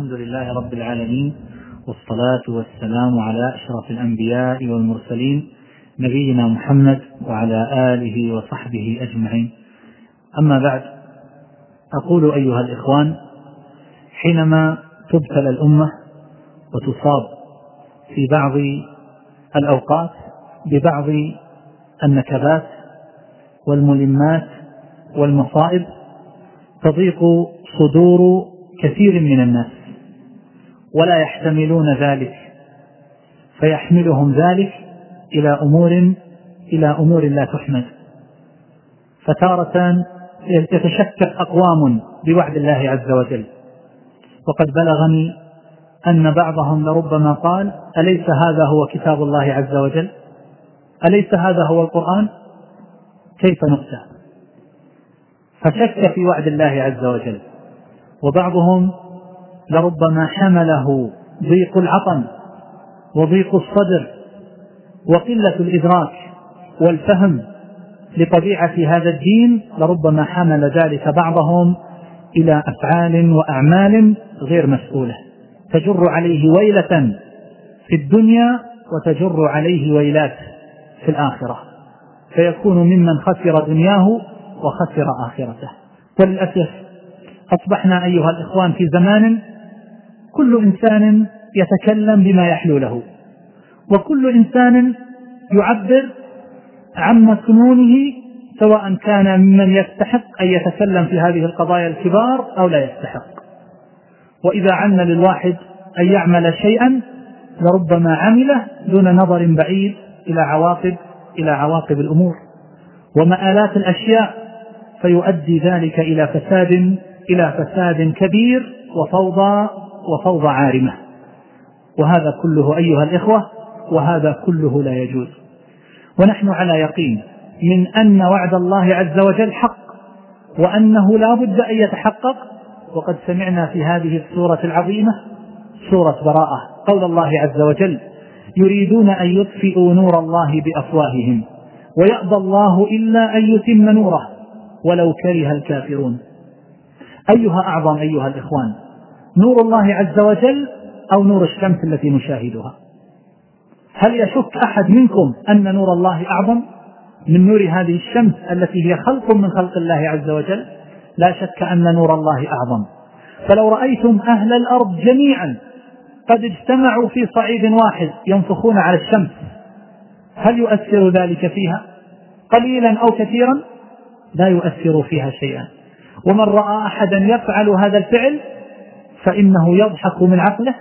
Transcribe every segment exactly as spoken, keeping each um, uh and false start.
الحمد لله رب العالمين، والصلاة والسلام على أشرف الأنبياء والمرسلين نبينا محمد وعلى آله وصحبه أجمعين. أما بعد، أقول أيها الإخوان، حينما تبتلى الأمة وتصاب في بعض الأوقات ببعض النكبات والملمات والمصائب تضيق صدور كثير من الناس ولا يحتملون ذلك، فيحملهم ذلك إلى أمور إلى أمور لا تحمد. فتارة يتشكك أقوام بوعد الله عز وجل، وقد بلغني أن بعضهم لربما قال: أليس هذا هو كتاب الله عز وجل؟ أليس هذا هو القرآن؟ كيف نؤتى؟ فشك في وعد الله عز وجل. وبعضهم لربما حمله ضيق العطن وضيق الصدر وقلة الإدراك والفهم لطبيعة هذا الدين، لربما حمل ذلك بعضهم إلى أفعال وأعمال غير مسؤولة تجر عليه ويلة في الدنيا وتجر عليه ويلات في الآخرة، فيكون ممن خسر دنياه وخسر آخرته. وللأسف أصبحنا أيها الإخوان في زمان كل إنسان يتكلم بما يحلو له، وكل إنسان يعبر عن مكنونه، سواء كان ممن يستحق أن يتكلم في هذه القضايا الكبار أو لا يستحق. وإذا عن للواحد أن يعمل شيئا لربما عمله دون نظر بعيد إلى عواقب إلى عواقب الأمور ومآلات الأشياء، فيؤدي ذلك إلى فساد إلى فساد كبير وفوضى وفوضى عارمة. وهذا كله أيها الإخوة وهذا كله لا يجوز. ونحن على يقين من أن وعد الله عز وجل حق، وأنه لا بد أن يتحقق. وقد سمعنا في هذه السورة العظيمة سورة براءة قول الله عز وجل: يريدون أن يطفئوا نور الله بأفواههم ويأبى الله إلا أن يتم نوره ولو كره الكافرون. أيها أعظم أيها الإخوان، نور الله عز وجل أو نور الشمس التي نشاهدها؟ هل يشك أحد منكم أن نور الله أعظم من نور هذه الشمس التي هي خلق من خلق الله عز وجل؟ لا شك أن نور الله أعظم. فلو رأيتم أهل الأرض جميعا قد اجتمعوا في صعيد واحد ينفخون على الشمس، هل يؤثر ذلك فيها قليلا أو كثيرا؟ لا يؤثر فيها شيئا. ومن رأى أحدا يفعل هذا الفعل فإنه يضحك من عقله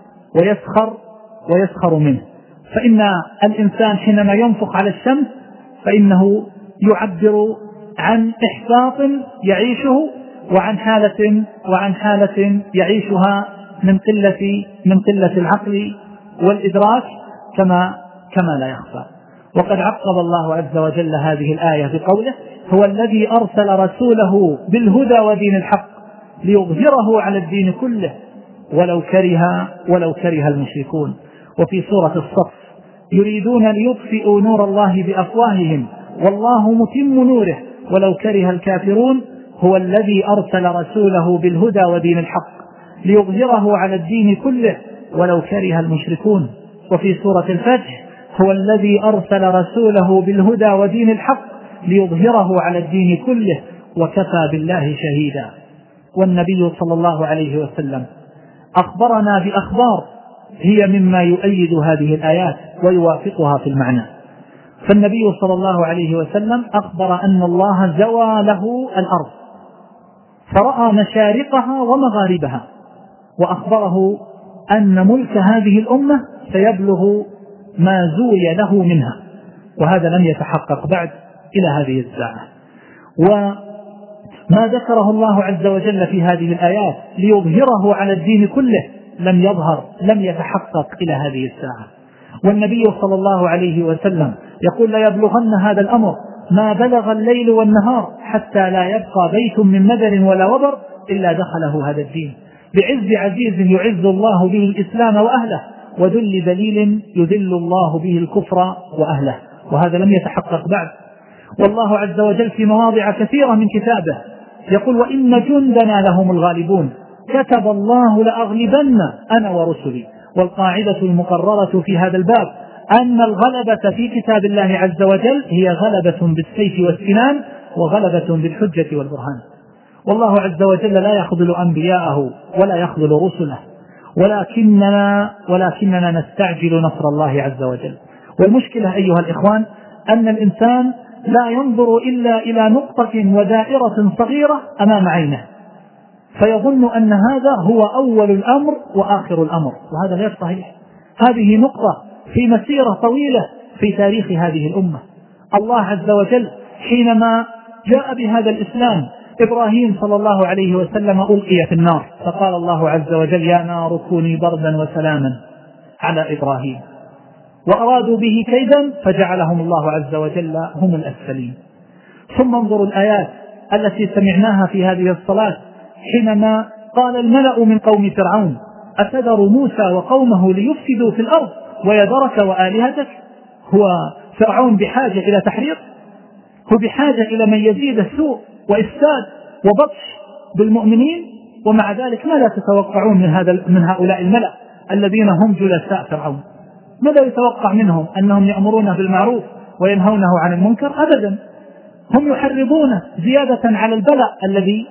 ويسخر ويسخر منه. فإن الإنسان حينما ينفخ على الشمس فإنه يعبر عن إحباط يعيشه وعن حالة وعن حالة يعيشها من قلة من قلة العقل والإدراك كما كما لا يخفى. وقد عقب الله عز وجل هذه الآية بقوله: هو الذي أرسل رسوله بالهدى ودين الحق ليظهره على الدين كله ولو كره ولو كره المشركون. وفي سورة الصف: يريدون ليطفئوا نور الله بأفواههم والله متم نوره ولو كره الكافرون. هو الذي أرسل رسوله بالهدى ودين الحق ليظهره على الدين كله ولو كره المشركون. وفي سورة الفتح: هو الذي أرسل رسوله بالهدى ودين الحق ليظهره على الدين كله وكفى بالله شهيدا. والنبي صلى الله عليه وسلم أخبرنا بأخبار هي مما يؤيد هذه الآيات ويوافقها في المعنى. فالنبي صلى الله عليه وسلم أخبر أن الله زوى له الأرض فرأى مشارقها ومغاربها، وأخبره أن ملك هذه الأمة سيبلغ ما زوي له منها، وهذا لم يتحقق بعد إلى هذه الساعة. وما ذكره الله عز وجل في هذه الآيات ليظهره على الدين كله لم يظهر لم يتحقق إلى هذه الساعة. والنبي صلى الله عليه وسلم يقول: لا يبلغن هذا الأمر ما بلغ الليل والنهار حتى لا يبقى بيت من مدر ولا وبر إلا دخله هذا الدين، بعز عزيز يعز الله به الإسلام وأهله، وذل ذليل يذل الله به الكفر وأهله. وهذا لم يتحقق بعد. والله عز وجل في مواضع كثيرة من كتابه يقول: وإن جندنا لهم الغالبون. كتب الله لأغلبن أنا ورسلي. والقاعدة المقررة في هذا الباب أن الغلبة في كتاب الله عز وجل هي غلبة بالسيف والسنان وغلبة بالحجة والبرهان. والله عز وجل لا يخذل أنبياءه ولا يخذل رسله، ولكننا, ولكننا نستعجل نصر الله عز وجل. والمشكلة أيها الإخوان أن الإنسان لا ينظر إلا إلى نقطة ودائرة صغيرة أمام عينه، فيظن أن هذا هو أول الأمر وآخر الأمر، وهذا غير صحيح. هذه نقطة في مسيرة طويلة في تاريخ هذه الأمة. الله عز وجل حينما جاء بهذا الإسلام، إبراهيم صلى الله عليه وسلم ألقي في النار، فقال الله عز وجل يا نار كوني بردا وسلاما على إبراهيم، وأرادوا به كيدا فجعلهم الله عز وجل هم الأسفلين. ثم انظروا الآيات التي سمعناها في هذه الصلاة حينما قال الملأ من قوم فرعون أتذر موسى وقومه ليفسدوا في الأرض ويذرك وآلهتك. هو فرعون بحاجة إلى تحرير؟ هو بحاجة إلى من يزيد السوء وإفساد وبطش بالمؤمنين؟ ومع ذلك ماذا تتوقعون من, هذا من هؤلاء الملأ الذين هم جلساء فرعون؟ ماذا يتوقع منهم؟ أنهم يأمرون بالمعروف وينهونه عن المنكر؟ أبدا، هم يحرضون زيادة على البلاء الذي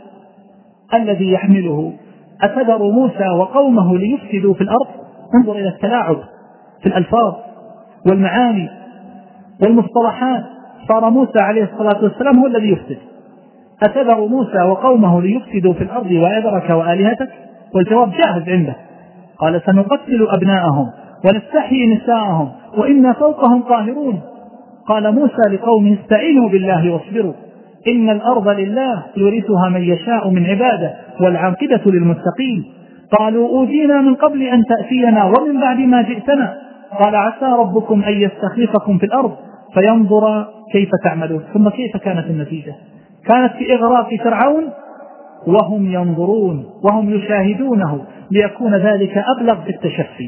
الذي يحمله. أتذر موسى وقومه ليفسدوا في الأرض. انظر إلى التلاعب في الألفاظ والمعاني والمصطلحات. صار موسى عليه الصلاة والسلام هو الذي يفسد. أتذر موسى وقومه ليفسدوا في الأرض ويذرك وآلهتك؟ والجواب جاهز عنده، قال سنقتل أبناءهم ونستحيي نساءهم وإنا فوقهم قاهرون. قال موسى لقومه استعينوا بالله واصبروا إن الأرض لله يورثها من يشاء من عباده والعاقبة للمتقين. قالوا أوذينا من قبل أن تأتينا ومن بعد ما جئتنا قال عسى ربكم أن يستخلفكم في الأرض فينظر كيف تعملون. ثم كيف كانت النتيجة؟ كانت في إغراق فرعون وهم ينظرون وهم يشاهدونه ليكون ذلك أبلغ في التشفي.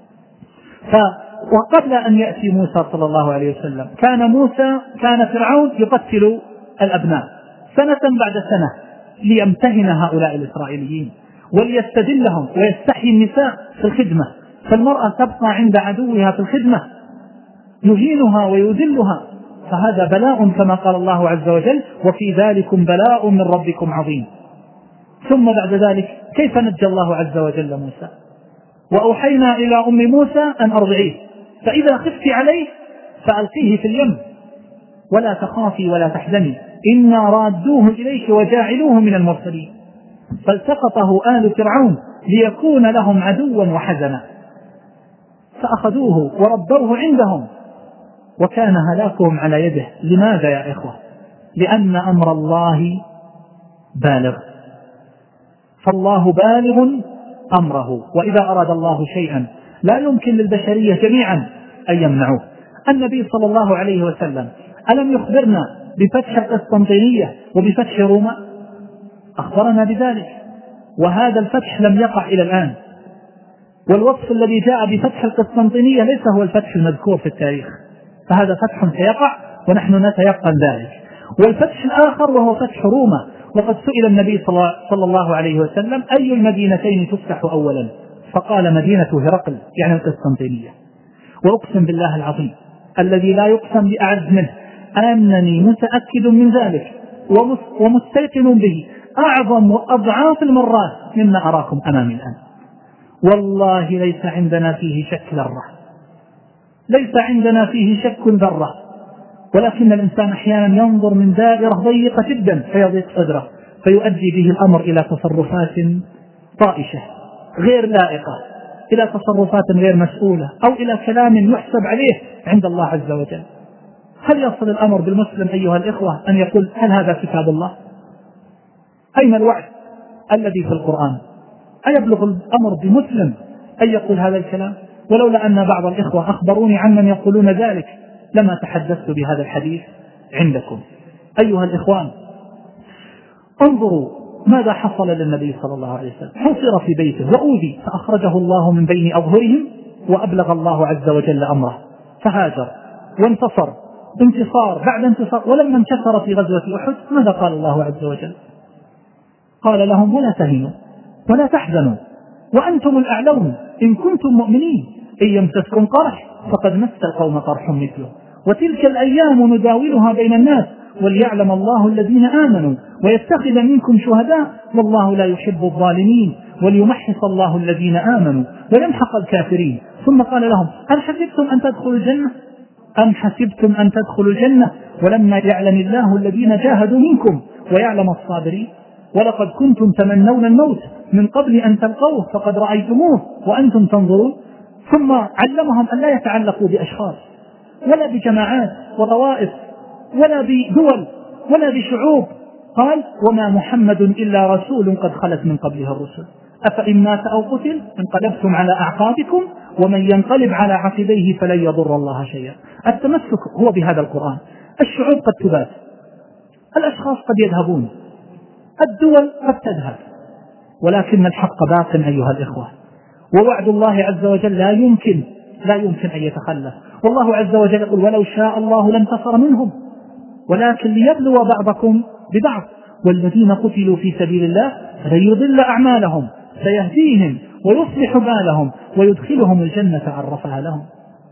وقبل أن يأتي موسى صلى الله عليه وسلم كان موسى كان فرعون يقتل الأبناء سنة بعد سنة ليمتهن هؤلاء الإسرائيليين وليستدلهم ويستحيي النساء في الخدمة، فالمرأة تبقى عند عدوها في الخدمة يهينها ويذلها. فهذا بلاء كما قال الله عز وجل وفي ذلكم بلاء من ربكم عظيم. ثم بعد ذلك كيف نجى الله عز وجل موسى؟ وأوحينا إلى أم موسى أن أرضعيه فإذا خفت عليه فألقيه في اليم ولا تخافي ولا تحزني إنا رادوه إليك وجاعلوه من المرسلين. فالتقطه آل فرعون ليكون لهم عدوا وحزنا فأخذوه وربوه عندهم وكان هلاكهم على يده. لماذا يا إخوة؟ لأن أمر الله بالغ، فالله بالغ أمره، وإذا أراد الله شيئا لا يمكن للبشرية جميعا أن يمنعوه. النبي صلى الله عليه وسلم ألم يخبرنا بفتح القسطنطينية وبفتح روما؟ أخبرنا بذلك، وهذا الفتح لم يقع إلى الآن. والوصف الذي جاء بفتح القسطنطينية ليس هو الفتح المذكور في التاريخ، فهذا فتح سيقع ونحن نتيقن ذلك. والفتح الآخر وهو فتح روما، وقد سئل النبي صلى الله عليه وسلم أي المدينتين تفتح أولا؟ فقال مدينة هرقل يعني القسطنطينية. وأقسم بالله العظيم الذي لا يقسم بأعز منه أنني متأكد من ذلك ومستيقن به أعظم وأضعاف المرات مما أراكم أمامي الآن. والله ليس عندنا فيه شك ذرة، ليس عندنا فيه شك ذرة، ولكن الإنسان أحيانا ينظر من دائرة ضيقة جدا فيضيق صدره فيؤدي به الأمر إلى تصرفات طائشة غير لائقة، إلى تصرفات غير مسؤولة، أو إلى كلام يحسب عليه عند الله عز وجل. هل يصل الأمر بالمسلم أيها الإخوة أن يقول هل هذا كتاب الله؟ أين الوعد الذي في القرآن؟ أيبلغ الأمر بمسلم أن يقول هذا الكلام؟ ولولا أن بعض الإخوة أخبروني عمن يقولون ذلك لما تحدثت بهذا الحديث عندكم. أيها الإخوان، انظروا ماذا حصل للنبي صلى الله عليه وسلم. حصر في بيته وأوذي فأخرجه الله من بين أظهرهم وأبلغ الله عز وجل أمره فهاجر وانتصر انتصار بعد انتصار. ولما انتصر في غزوة أحد ماذا قال الله عز وجل؟ قال لهم ولا تهنوا ولا تحزنوا وأنتم الأعلون إن كنتم مؤمنين إن يمسسكم قرح فقد مس القوم قرح مثله وتلك الأيام نداولها بين الناس وليعلم الله الذين آمنوا ويتخذ منكم شهداء والله لا يحب الظالمين وليمحص الله الذين آمنوا ويمحق الكافرين. ثم قال لهم هل حسبتم أن تدخلوا الجنة أم حسبتم أن تدخلوا الجنة ولما يعلم الله الذين جاهدوا منكم ويعلم الصابرين ولقد كنتم تمنون الموت من قبل أن تلقوه فقد رأيتموه وأنتم تنظرون. ثم علمهم أن لا يتعلقوا بأشخاص ولا بجماعات وطوائف ولا بدول ولا بشعوب. قال وما محمد إلا رسول قد خلت من قبله الرسل أفإن مات أو قتل انقلبتم على أعقابكم ومن ينقلب على عقبيه فلن يضر الله شيئا. التمسك هو بهذا القرآن. الشعوب قد تبات، الأشخاص قد يذهبون، الدول قد تذهب، ولكن الحق باق أيها الإخوة، ووعد الله عز وجل لا يمكن لا يمكن أن يتخلف. والله عز وجل يقول ولو شاء الله لانتصر منهم ولكن ليبلو بعضكم ببعض والذين قتلوا في سبيل الله فلن يضل أعمالهم سيهديهم ويصلح بالهم ويدخلهم الجنة عرفها لهم.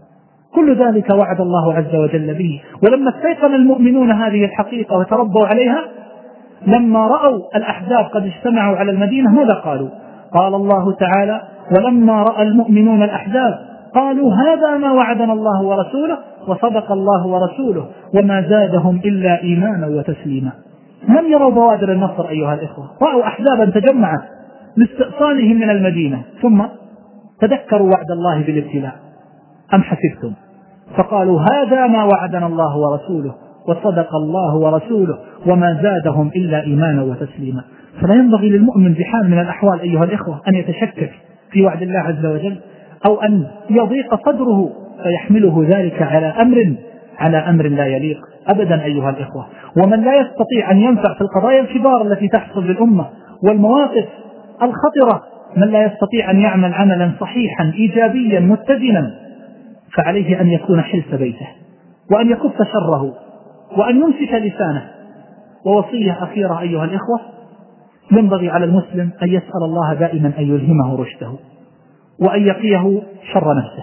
كل ذلك وعد الله عز وجل به. ولما استيقن المؤمنون هذه الحقيقة وتربوا عليها لما رأوا الأحزاب قد اجتمعوا على المدينة ماذا قالوا؟ قال الله تعالى ولما رأى المؤمنون الأحزاب قالوا هذا ما وعدنا الله ورسوله وصدق الله ورسوله وما زادهم إلا إيمانا وتسليما. لم يروا بوادر النصر أيها الإخوة، رأوا أحزابا تجمعت لاستئصالهم من المدينة ثم تذكروا وعد الله بالابتلاء. أم حسبتم فقالوا هذا ما وعدنا الله ورسوله وصدق الله ورسوله وما زادهم إلا إيمانا وتسليما. فلا ينبغي للمؤمن بحال من الأحوال أيها الإخوة أن يتشكك في وعد الله عز وجل أو أن يضيق صدره فيحمله ذلك على أمر على أمر لا يليق أبدا أيها الإخوة. ومن لا يستطيع أن ينفع في القضايا الكبار التي تحصل للأمة والمواقف الخطرة، من لا يستطيع أن يعمل عملا صحيحا إيجابيا متزنا، فعليه أن يكون حلس بيته وأن يكف شره وأن يمسك لسانه. ووصية أخيرة أيها الإخوة، ينبغي على المسلم أن يسأل الله دائما أن يلهمه رشده وأن يقيه شر نفسه.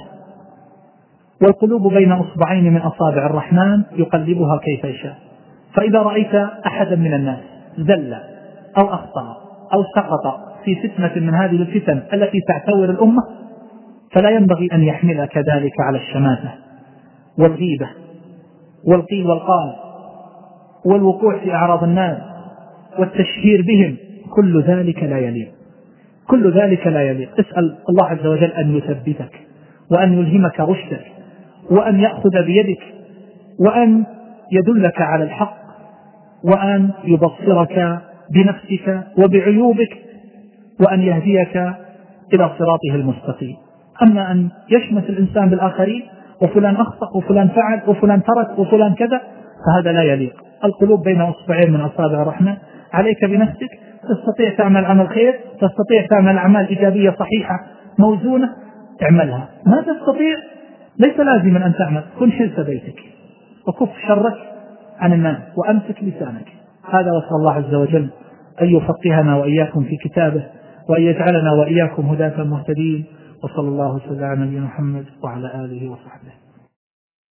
والقلوب بين أصبعين من أصابع الرحمن يقلبها كيف يشاء. فإذا رأيت أحدا من الناس زل أو أخطأ أو سقط في فتنة من هذه الفتن التي تعتور الأمة فلا ينبغي أن يحملك ذلك على الشماتة والغيبة والقيل والقال والوقوع في أعراض الناس والتشهير بهم. كل ذلك لا يليق، كل ذلك لا يليق. اسأل الله عز وجل أن يثبتك وأن يلهمك رشدك وأن يأخذ بيدك وأن يدلك على الحق وأن يبصرك بنفسك وبعيوبك وأن يهديك إلى صراطه المستقيم. أما أن يشمت الإنسان بالآخرين وفلان أخطأ وفلان فعل وفلان ترك وفلان كذا فهذا لا يليق. القلوب بين أصبعين من أصابع الرحمن. عليك بنفسك، تستطيع تعمل عمل خير، تستطيع تعمل أعمال إيجابية صحيحة موزونة، اعملها. ما تستطيع ليس لازما أن تعمل، كن حلس بيتك وكف شرك عن الناس وأمسك لسانك. هذا وصل الله عز وجل أن يفقهنا وإياكم في كتابه وأن يجعلنا وإياكم هداة مهتدين. وصلى الله وسلم على نبينا محمد وعلى آله وصحبه.